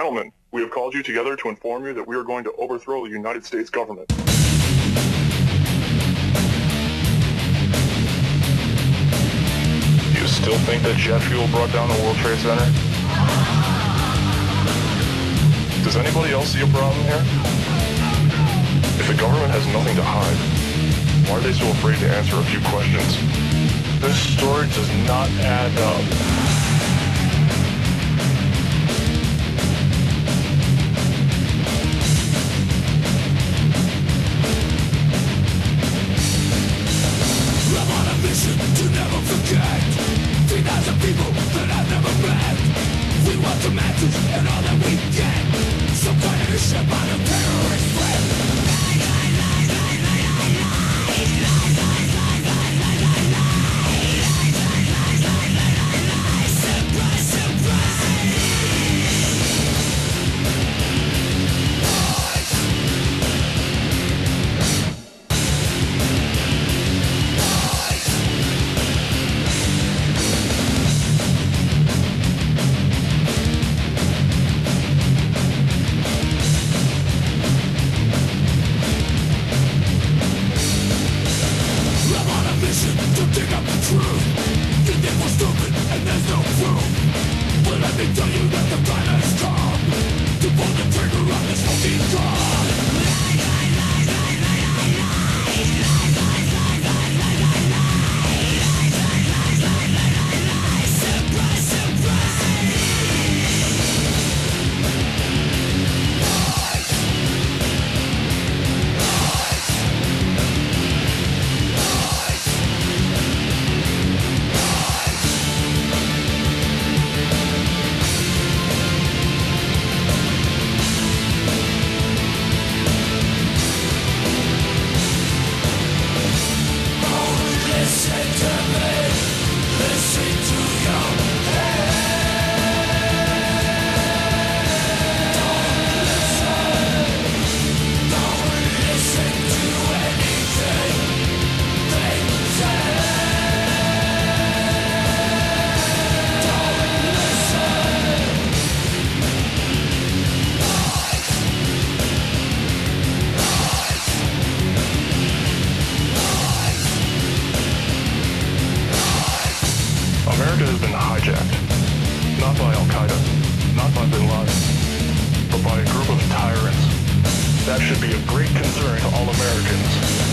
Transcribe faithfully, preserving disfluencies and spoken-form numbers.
Gentlemen, we have called you together to inform you that we are going to overthrow the United States government. You still think that jet fuel brought down the World Trade Center? Does anybody else see a problem here? If the government has nothing to hide, why are they so afraid to answer a few questions? This story does not add up. To never forget three thousand people that I've never met. We want the masses and all that we get. Some kind of a ship on a terrorist threat. Surprise, surprise. To dig up the truth. You think we're stupid and there's no proof. But let me tell you that the time has come to pull the trigger on this fucking gun. Surprise, surprise. Listen to me, listen to your head. Don't listen, don't listen to anything they say. Don't listen. America has been hijacked, not by Al-Qaeda, not by Bin Laden, but by a group of tyrants. That should be of great concern to all Americans.